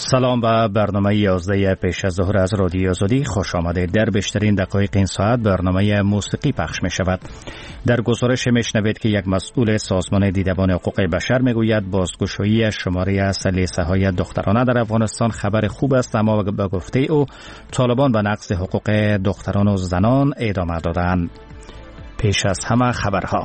سلام به برنامه 11 پیش از ظهر از رادیو آزادی خوش آمدید. در بیشترین دقایق این ساعت برنامه موسیقی پخش می شود. در گزارش میشنوید که یک مسئول سازمان دیدبان حقوق بشر میگوید بازگشایی شماری از لیسه های دخترانه در افغانستان خبر خوب است، اما به گفته او طالبان به نقض حقوق دختران و زنان ادامه دادند. پیش از همه خبرها.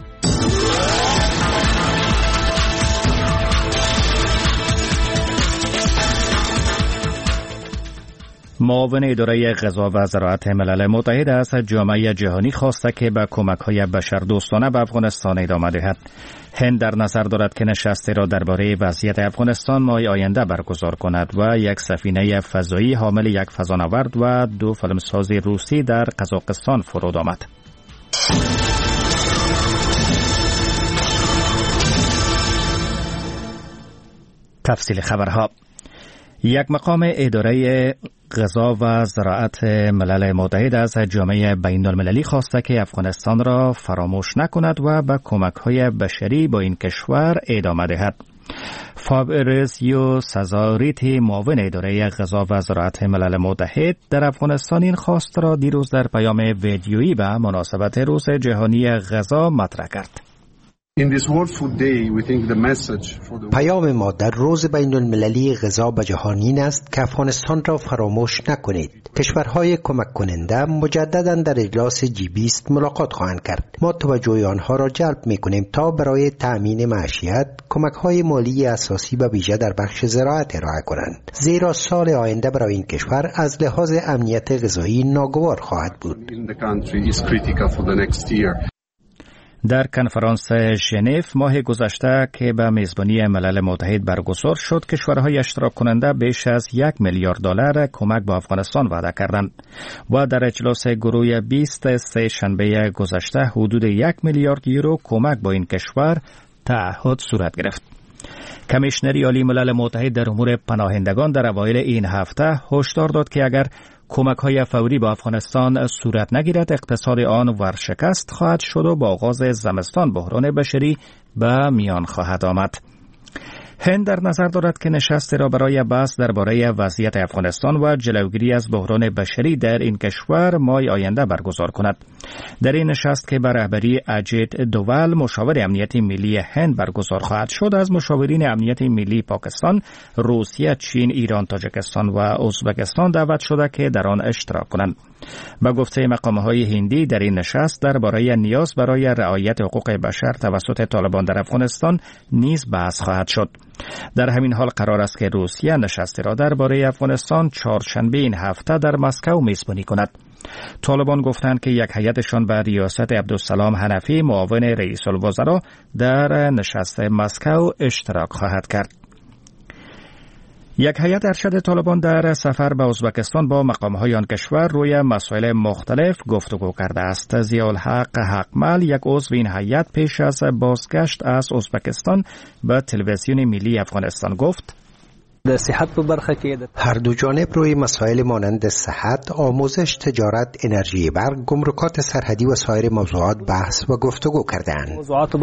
معاون اداره غذا و زراعت ملل متحد از جامعه جهانی خواسته که به کمک‌های بشردوستانه به افغانستان ادامه دهد. هند در نظر دارد که نشستی را درباره وضعیت افغانستان ماه آینده برگزار کند و یک سفینه فضایی حامل یک فضانورد و 2 فیلمساز روسی در قزاقستان فرود آمد. تفصیل خبرها. یک مقام اداره غذا و زراعت ملل متحد از جامعه بین المللی خواسته که افغانستان را فراموش نکند و به کمک‌های بشری با این کشور ادامه دهد. فابریزیو سازاریتی معاون اداره غذا و زراعت ملل متحد در افغانستان این خواست را دیروز در پیام ویدیویی به مناسبت روز جهانی غذا مطرح کرد. پیام ما در روز بین المللی غذا به جهان این است که افغانستان را فراموش نکنید. کشورهای کمک کننده مجددا در اجلاس G20 ملاقات خواهند کرد. ما توجه آنها را جلب می‌کنیم تا برای تأمین معیشت کمک‌های مالی اساسی و ویژه در بخش زراعت ارائه کنند، زیرا سال آینده برای این کشور از لحاظ امنیت غذایی ناگوار خواهد بود. در کنفرانس ژنو ماه گذشته که به میزبانی ملل متحد برگزار شد، کشورهای اشتراک کننده بیش از $1 میلیارد کمک به افغانستان وعده کردند و در اجلاس گروه 20 سه شنبه گذشته حدود €1 میلیارد کمک با این کشور تعهد صورت گرفت. کمیشنر عالی ملل متحد در امور پناهندگان در اوایل این هفته هشدار داد که اگر کمک‌های فوری به افغانستان صورت نگیرد، اقتصاد آن ورشکست خواهد شد و با آغاز زمستان بحران بشری به میان خواهد آمد. هند در نظر دارد که نشستی را برای بحث درباره وضعیت افغانستان و جلوگیری از بحران بشری در این کشور ماه آینده برگزار کند. در این نشست که به رهبری اجیت دوول مشاور امنیتی ملی هند برگزار خواهد شد، از مشاورین امنیتی ملی پاکستان، روسیه، چین، ایران، تاجیکستان و ازبکستان دعوت شده که در آن اشتراک کنند. به گفته مقام‌های هندی، در این نشست درباره نیاز برای رعایت حقوق بشر توسط طالبان در افغانستان نیز بحث خواهد شد. در همین حال قرار است که روسیه نشستی را درباره افغانستان چهارشنبه این هفته در مسکو میزبانی کند. طالبان گفتند که یک هیئتشان به ریاست عبدالسلام حنفی معاون رئیس الوزراء در نشست مسکو اشتراک خواهد کرد. یک هیئت ارشد طالبان در سفر به ازبکستان با مقام‌های آن کشور روی مسائل مختلف گفتگو کرده است. ضیاءالحق حقمل، یک عضو این هیئت، پیش از بازگشت از ازبکستان به تلویزیون ملی افغانستان گفت: هر دو جانب روی مسائل مانند صحت، آموزش، تجارت، انرژی برق، گمرکات سرحدی و سایر موضوعات بحث و گفتگو کردند.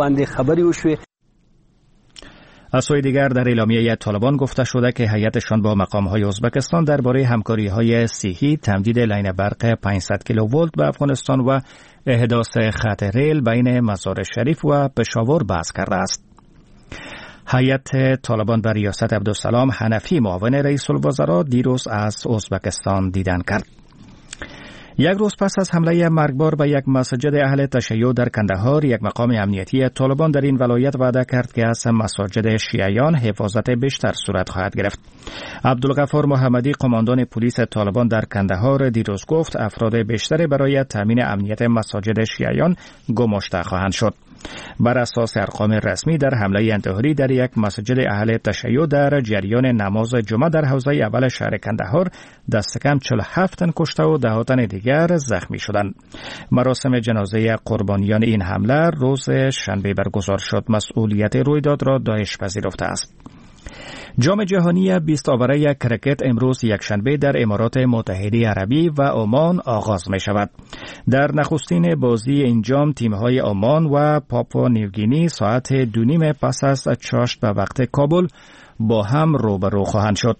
از سوی دیگر در اعلامیه طالبان گفته شده که هیئتشان با مقام‌های ازبکستان درباره همکاری‌های صحی، تمدید لین برق 500 کیلوولت به افغانستان و احداث خط ریل بین مزار شریف و پشاور بحث کرده است. هیئت طالبان به ریاست عبدالسلام حنفی معاون رئیس الوزراء دیروز از ازبکستان دیدن کرد. یک روز پس از حمله مرگبار به یک مسجد اهل تشیع در کندهار، یک مقام امنیتی طالبان در این ولایت وعده کرد که از مساجد شیعیان حفاظت بیشتر صورت خواهد گرفت. عبدالغفار محمدی، قماندان پلیس طالبان در کندهار، دیروز گفت افراد بیشتری برای تامین امنیت مساجد شیعیان گماشته خواهند شد. بر اساس ارقام رسمی، در حمله انتحاری در یک مسجد اهل تشیع در جریان نماز جمعه در حوزه اول شهر کندهار دست کم 47 تن کشته و 10 تن دیگر زخمی شدند. مراسم جنازه قربانیان این حمله روز شنبه برگزار شد. مسئولیت رویداد را داعش پذیرفته است. جام جهانی 20 آوره کرکت امروز یکشنبه در امارات متحده عربی و عمان آغاز می شود. در نخستین بازی این جام تیم‌های عمان و پاپوا نیوگینی ساعت 2:30 پس از چاشت به وقت کابل با هم روبرو خواهند شد.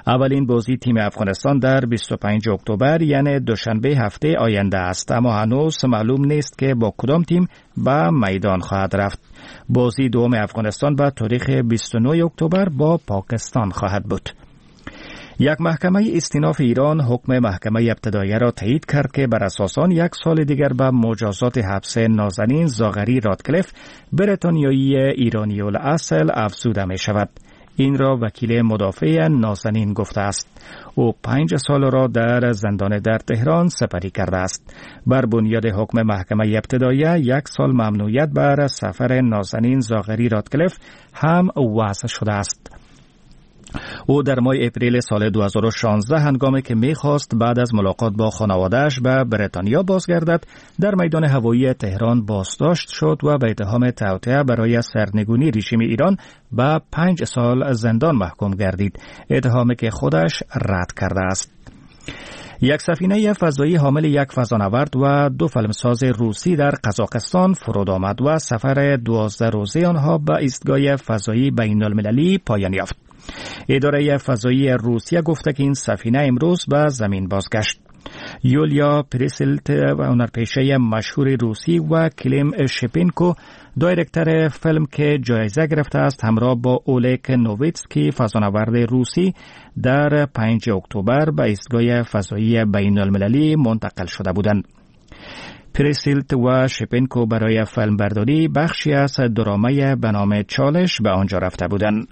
اولین بازی تیم افغانستان در 25 اکتبر یعنی دوشنبه هفته آینده است، اما هنوز معلوم نیست که با کدام تیم به میدان خواهد رفت. بازی دوم افغانستان به تاریخ 29 اکتبر با پاکستان خواهد بود. یک محکمه استیناف ایران حکم محکمه ابتداییه را تایید کرد که بر اساس آن 1 سال دیگر به مجازات حبس نازنین زاغری رادکلیف بریتانیایی ایرانی الاصل افزوده می شود. این را وکیل مدافع نازنین گفته است. او 5 سال را در زندان در تهران سپری کرده است. بر بنیاد حکم محکمه ابتداییه 1 سال ممنوعیت بر سفر نازنین زاغری رادکلیف هم وضع شده است. او در ماه اپریل سال 2016 هنگامی که می‌خواست بعد از ملاقات با خانواده‌اش به بریتانیا بازگردد، در میدان هوایی تهران بازداشت شد و به اتهام توطئه برای سرنگونی رژیم ایران به 5 سال زندان محکوم گردید، اتهامی که خودش رد کرده است. یک سفینه فضایی حامل یک فضانورد و 2 فیلمساز روسی در قزاقستان فرود آمد و سفر 12 روزه آنها به ایستگاه فضایی بین‌المللی پایان یافت. اداره فضایی روسیه گفته که این سفینه امروز به زمین بازگشت. یولیا پریسلت هنرپیشه مشهور روسی و کلیم شپینکو دایرکتور فیلم که جایزه گرفته است همراه با اولک نوویتسکی فضانورد روسی در 5 اکتبر به ایستگاه فضایی بین المللی منتقل شده بودند. پریسلت و شپینکو برای فیلم برداری بخشی از درامه به نام چالش به آنجا رفته بودند.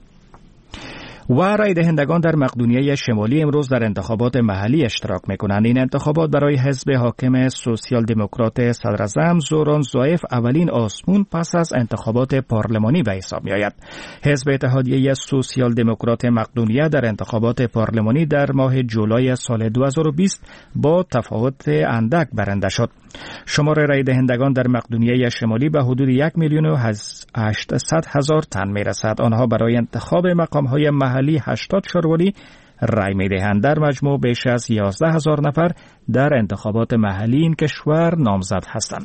و رای دهندگان در مقدونیه شمالی امروز در انتخابات محلی اشتراک می‌کنند. این انتخابات برای حزب حاکم سوسیال دموکرات صدراعظم زوران زایف اولین آزمون پس از انتخابات پارلمانی به حساب می‌آید. حزب اتحادیه سوسیال دموکرات مقدونیه در انتخابات پارلمانی در ماه جولای سال 2020 با تفاوت اندک برنده شد. شمار رای دهندگان در مقدونیه شمالی به حدود 1,800,000 تن می‌رسد. آنها برای انتخاب مقام‌های محلی 80 شورولی رای می‌دهند. در مجموع بیش از 11,000 نفر در انتخابات محلی این کشور نامزد هستند.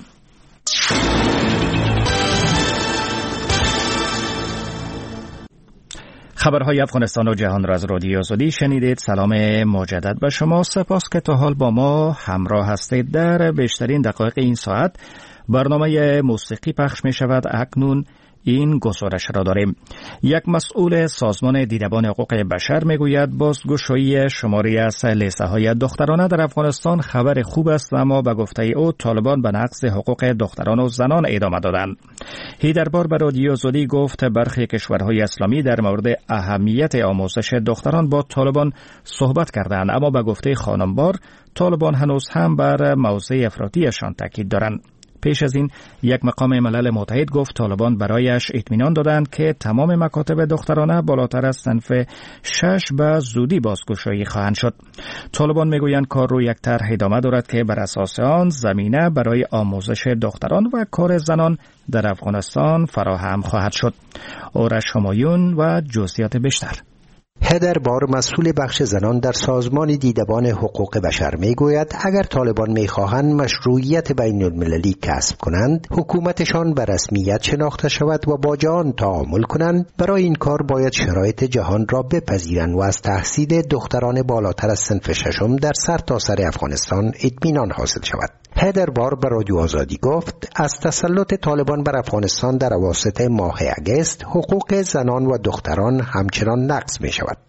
خبرهای افغانستان و جهان را از رادیو آزادی شنیدید. سلام مجدد به شما. سپاس که تا حال با ما همراه هستید. در بیشترین دقایق این ساعت برنامه موسیقی پخش می شود. اکنون این گزارش را داریم. یک مسئول سازمان دیدبان حقوق بشر میگوید بازگشایی شماری از لیسه‌های دخترانه در افغانستان خبر خوب است، اما به گفته او طالبان به نقض حقوق دختران و زنان ادامه دادند. هیدربار به رادیو آزادی گفت برخی کشورهای اسلامی در مورد اهمیت آموزش دختران با طالبان صحبت کردند، اما به گفته خانمبار طالبان هنوز هم بر موضع افراطیشان تاکید دارند. پیش از این یک مقام ملل متحد گفت طالبان برایش اطمینان دادند که تمام مکاتب دخترانه بالاتر از صنف 6 به زودی بازگشایی خواهند شد. طالبان میگویند کار روی یک طرح ادامه دارد که بر اساس آن زمینه برای آموزش دختران و کار زنان در افغانستان فراهم خواهد شد. آرش همایون و جزئیات بیشتر. هدر بار مسئول بخش زنان در سازمان دیدبان حقوق بشر میگوید اگر طالبان میخواهند مشروعیت بین المللی کسب کنند، حکومتشان به رسمیت شناخته شود و با جهان تعامل کنند. برای این کار باید شرایط جهان را بپذیرند و از تحصیل دختران بالاتر از صنف 6 در سرتاسر افغانستان اطمینان حاصل شود. هدر بار به رادیو آزادی گفت از تسلط طالبان بر افغانستان در اواسط ماه اگست حقوق زنان و دختران همچنان نقض می شود.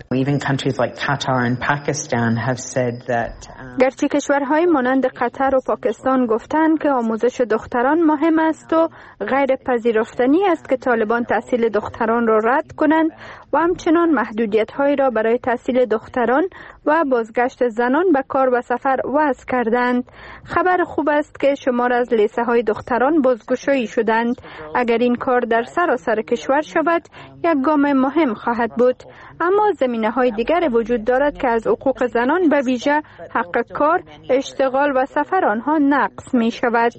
گرچه کشورهای مانند قطر و پاکستان گفتند که آموزش دختران مهم است و غیر پذیرفتنی است که طالبان تحصیل دختران را رد کنند و همچنان محدودیت‌هایی را برای تحصیل دختران و بازگشت زنان به کار و سفر وضع کردند. خبر خوب است که شمار از لیسه‌های دختران بازگشایی شدند. اگر این کار در سراسر کشور شود یک گام مهم خواهد بود، اما زمینه‌های دیگر وجود دارد که از حقوق زنان به ویژه حق کار، اشتغال و سفر آنها نقض می شود.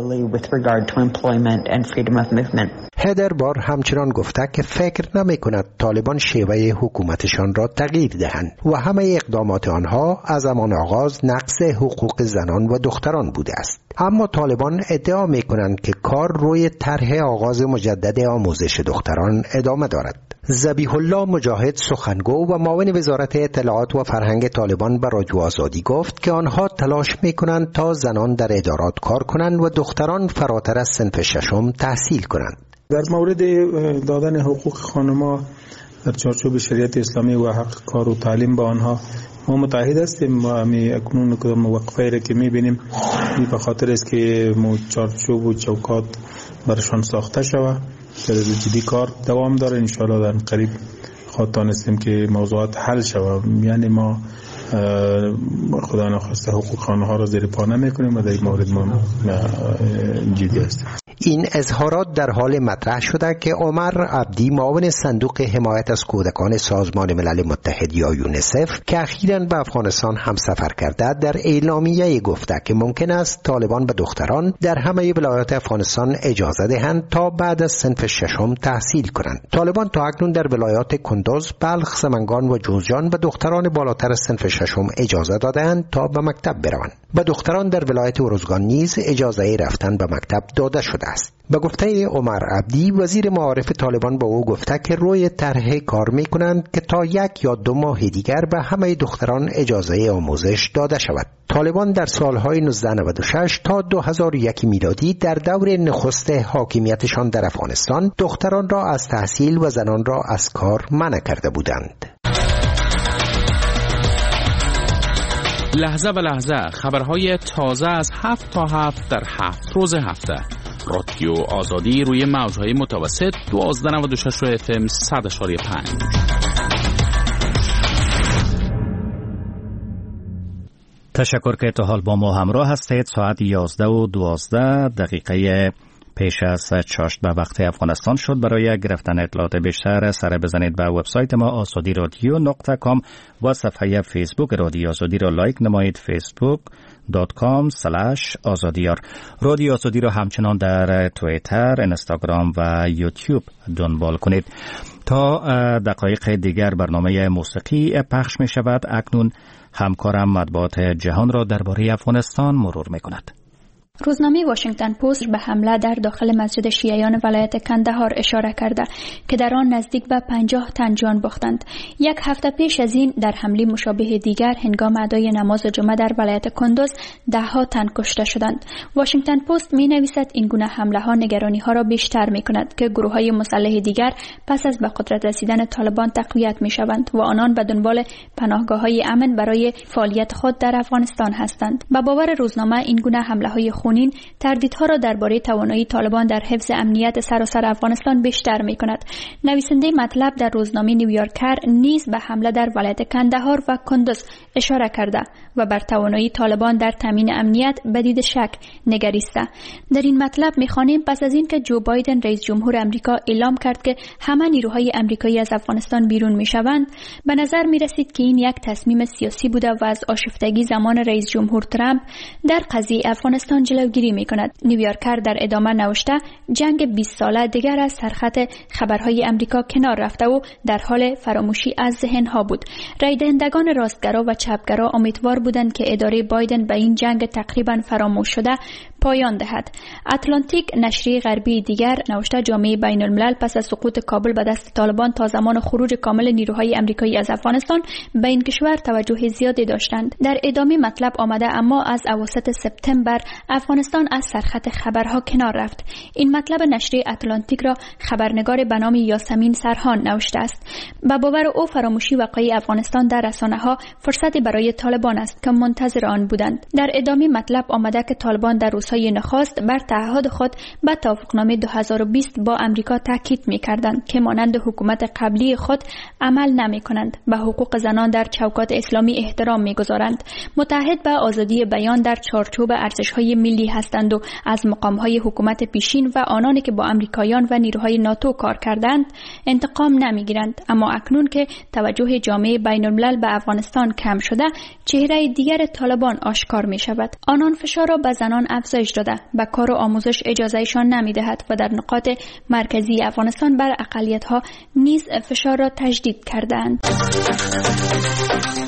هدر بار همچنان گفته که فکر نمی کند طالبان شیوه حکومتشان را تغییر دهند و همه اقدامات آنها از زمان آغاز نقض حقوق زنان و دختران بوده است. اما طالبان ادعا می کنند که کار روی طرح آغاز مجدد آموزش دختران ادامه دارد. ذبیح الله مجاهد سخنگو و معاون وزارت اطلاعات و فرهنگ طالبان به رادیو آزادی گفت که آنها تلاش می‌کنند تا زنان در ادارات کار کنند و دختران فراتر از صنف ششم تحصیل کنند. در مورد دادن حقوق خانم‌ها در چارچوب شریعت اسلامی و حق کار و تعلیم با آنها ما متحد هستیم. ما اکنون کدام وقفه را که می‌بینیم به خاطر است که چارچوب و چوکات برشان ساخته شود. در جدی کار دوام داره. انشاءالله در قریب خواهد دانستیم که موضوعات حل شود. یعنی ما خدا نخواسته حقوق خانم‌ها را زیر پا نمی‌کنیم و در این مورد ما جدی هستیم. این اظهارات در حال مطرح شده که عمر عبدی معاون صندوق حمایت از کودکان سازمان ملل متحد یا یونیسف که اخیراً به افغانستان هم سفر کرده در اعلامیه گفته که ممکن است طالبان به دختران در همه ولایات افغانستان اجازه دهند تا بعد از صنف ششم تحصیل کنند. طالبان تا اکنون در ولایات کندوز، بلخ، سمنگان و جوزجان به دختران بالاتر از صنف ششم اجازه دادند تا به مکتب بروند. به دختران در ولایت ارزگان نیز اجازه رفتن به مکتب داده شده است. به گفته عمر عبدی وزیر معارف طالبان با او گفته که روی طرح کار میکنند که تا 1 یا 2 ماه دیگر به همه دختران اجازه آموزش داده شود. طالبان در سالهای 1996 تا 2001 میلادی در دور نخست حاکمیتشان در افغانستان دختران را از تحصیل و زنان را از کار منع کرده بودند. لحظه و لحظه خبرهای تازه از 7 تا 7 در 7 روز هفته. رادیو آزادی روی موجهای متوسط 1296 FM 100.5. تشکر که تا حال با ما همراه هستید. ساعت 11:12 پیش از چاشت به وقت افغانستان شد. برای گرفتن اطلاعات بیشتر سر بزنید به وبسایت ما azadiradio.com و صفحه فیسبوک رادیو آزادی را لایک نمایید. facebook.com/azadiyar. رادیو آزادی را همچنان در توییتر، اینستاگرام و یوتیوب دنبال کنید. تا دقایق دیگر برنامه موسیقی پخش می شود. اکنون همکارم مطبوعات جهان را درباره افغانستان مرور می کند. روزنامه واشنگتن پست به حمله در داخل مسجد شیعیان ولایت کندهار اشاره کرده که در آن نزدیک به 50 تن جان باختند. 1 هفته پیش از این در حمله مشابه دیگر هنگام ادای نماز جمعه در ولایت کندوز 10 تن کشته شدند. واشنگتن پست می نویسد این گونه حمله ها نگرانی ها را بیشتر می کند که گروه های مسلح دیگر پس از به قدرت رسیدن طالبان تقویت می شوند و آنان به دنبال پناهگاه های امن برای فعالیت خود در افغانستان هستند. به باور روزنامه این گونه حمله های خونین تردیدها را درباره توانایی طالبان در حفظ امنیت سراسر افغانستان بیشتر می کند. نویسنده مطلب در روزنامه نیویورکر نیز به حمله در ولایت کندهار و کندوز اشاره کرده و بر توانایی طالبان در تامین امنیت بدید شک نگریسته. در این مطلب می‌خوانیم پس از اینکه جو بایدن رئیس جمهور آمریکا اعلام کرد که همه نیروهای آمریکایی از افغانستان بیرون می‌شوند، به نظر می‌رسید که این یک تصمیم سیاسی بوده و از آشفتگی زمان رئیس جمهور ترامپ در قضیه افغانستان جلوگیری می‌کند. نیویورکر در ادامه نوشته جنگ 20 ساله دیگر از سرخط خبرهای آمریکا کنار رفته و در حال فراموشی از ذهن‌ها بود. رای دهندگان راستگرا و چپگرا امیدوار بودند که اداره بایدن به این جنگ تقریبا فراموش شده پایان دهد. اتلانتیک نشریه غربی دیگر نوشته جامعه بین الملل پس از سقوط کابل به دست طالبان تا زمان خروج کامل نیروهای آمریکایی از افغانستان به این کشور توجه زیادی داشتند. در ادامه مطلب آمده اما از اواسط سپتامبر افغانستان از سرخط خبرها کنار رفت. این مطلب نشریه اتلانتیک را خبرنگار به نام یاسمین سرحان نوشته است. به باور او فراموشی وقایع افغانستان در رسانه‌ها فرصتی برای طالبان است که منتظر آن بودند. در ادامه مطلب آمده که طالبان در روزهای نخست بر تعهد خود به توافقنامه 2020 با امریکا تاکید می‌کردند که مانند حکومت قبلی خود عمل نمی‌کنند، به حقوق زنان در چوکات اسلامی احترام می‌گذارند، متحد به آزادی بیان در چارچوب ارزش‌های ملی هستند و از مقام‌های حکومت پیشین و آنانی که با امریکایان و نیروهای ناتو کار کردند انتقام نمی‌گیرند. اما اکنون که توجه جامعه بین‌الملل به افغانستان کم شده، چهره دیگر طالبان آشکار می‌شود. آنان فشار را به زنان افزایش داده، به کار و آموزش اجازهشان نمی‌دهد و در نقاط مرکزی افغانستان بر اقلیت‌ها نیز فشار را تجدید کردند.